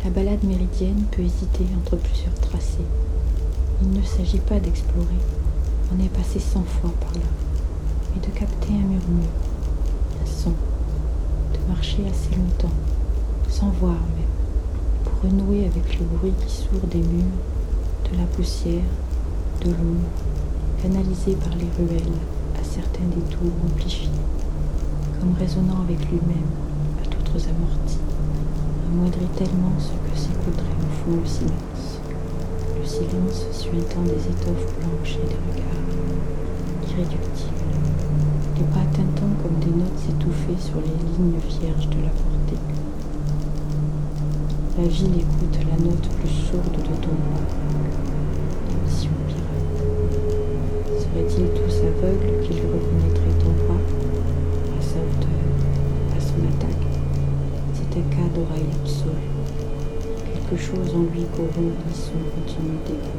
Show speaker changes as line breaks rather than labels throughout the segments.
La balade méridienne peut hésiter entre plusieurs tracés. Il ne s'agit pas d'explorer, on est passé 100 fois par là, mais de capter un murmure, un son, de marcher assez longtemps, sans voir même, pour renouer avec le bruit qui sourd des murs, de la poussière, de l'ombre, canalisé par les ruelles à certains détours amplifiés, comme résonnant avec lui-même à d'autres amortis, amoindrit tellement ce que s'écouterait au fond le silence suintant des étoffes blanches et des regards irréductibles, les bras tintant comme des notes étouffées sur les lignes vierges de la portée. La ville écoute la note plus sourde de ton voix. Mission pirate. Seraient-ils tous aveugles qui lui reconnaîtraient ton bras, à sa hauteur, à son attaque? C'est un cas d'oreille absolue. Quelque chose en lui corrompit son continu d'écho.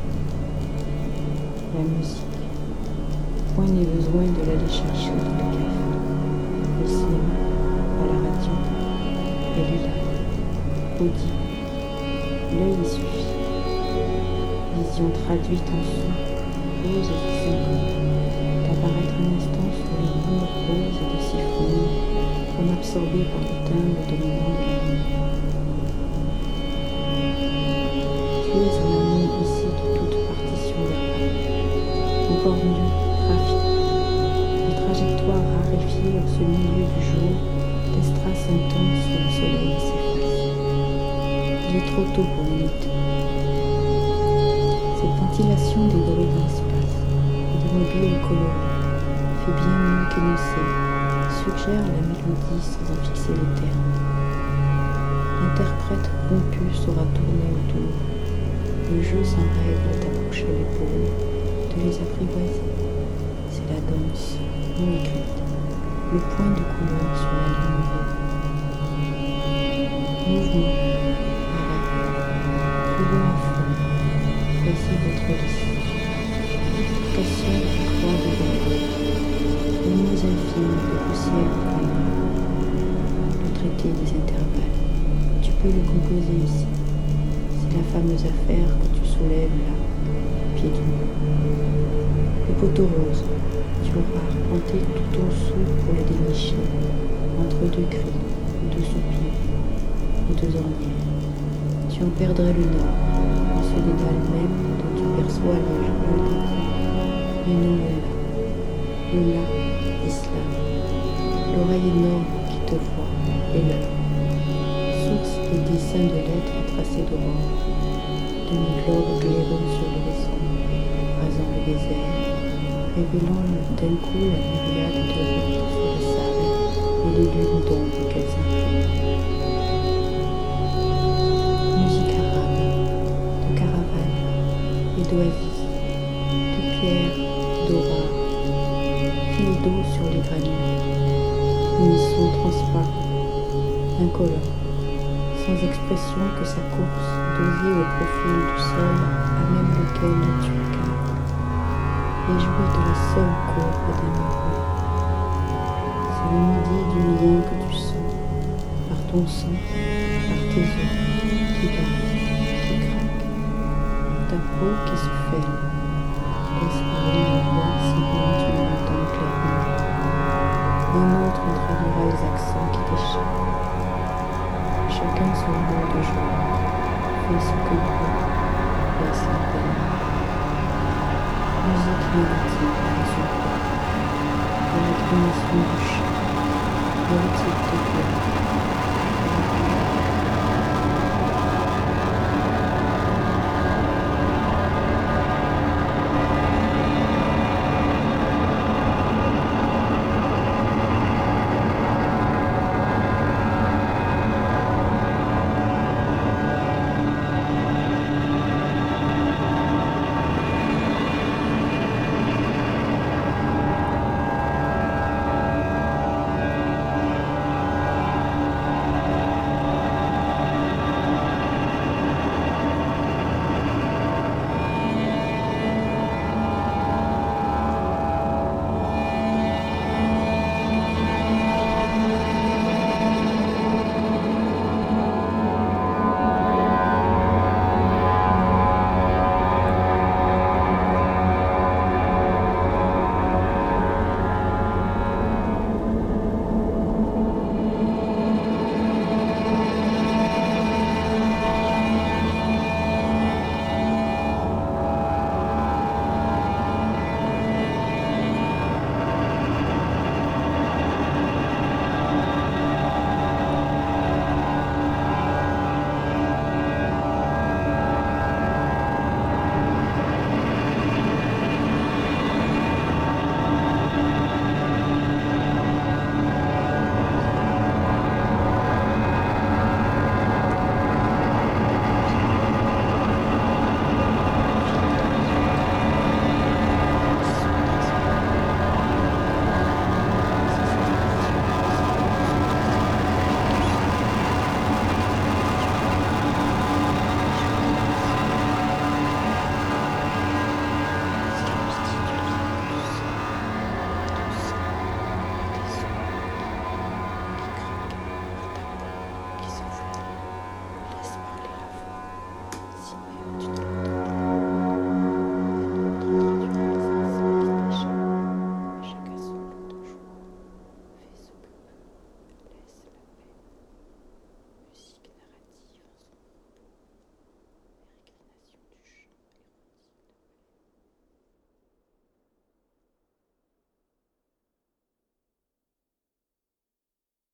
La musique. Point n'est besoin de l'aller chercher dans le café. Le cinéma, à la radio, elle est là, audible. L'œil y suffit. Vision traduite en son, rose et symbole, d'apparaître un instant sur les murs roses et de siphonner, comme absorbé par le timbre dominant de la lumière. Tu es en amont ici de toute partition verbale. Encore mieux, graphique. Les trajectoires raréfiées en ce milieu du jour, des strass intenses sous le soleil s'effacent. Il est trop tôt pour l'imiter. Cette ventilation des bruits de l'espace et des mobiles colorés fait bien mieux qu'énoncer, suggère la mélodie sans en fixer les termes. L'interprète rompu saura tourner autour. Le jeu sans règle d'approcher l'épaule, de les apprivoiser. C'est la danse, non écrite, le point de couleur sur la ligne rouge. Mouvement, arrêt, couleur à fond, choisissez votre liste. Pression de la croix de l'ombre, les mots infimes de poussière au point. Le traité des intervalles, tu peux le composer ici. C'est la fameuse affaire que tu soulèves là, au pied du mur. Le poteau rose, tu auras arpenté tout en dessous pour le dénicher, entre deux cris, deux soupirs et deux ornières. Tu en perdrais le nord, en ce dédale même dont tu perçois les jours d'écran, mais non le là, l'islam, l'oreille énorme qui te voit, et l'œil. Source et dessin de lettres tracées d'aurore, demi-globe glaireux sur l'horizon, rasant le désert, révélant d'un coup la myriade de routes sur le sable et les lunes d'ombre qu'elles impriment. Musique arabe, de caravane et d'oasis, de pierres, d'aura, fil d'eau sur les granulés, unisson transparent, incolore, sans expression que sa course dosée au profil du sol à même lequel tu regardes, et jouer de la seule courbe d'un heureux. C'est le midi du lien que tu sens, par ton sang, par tes os, qui battent, qui craquent, ta peau qui se fêle. Laisse parler la voix si bien tu l'entends clairement. Un autre en traduira les accents qui t'échappent. Chacun son lot de joie, fait ce que il peut, laisse la peine. Musique mélodique dans son corps, la réclamation du chant, le rythme de cœur.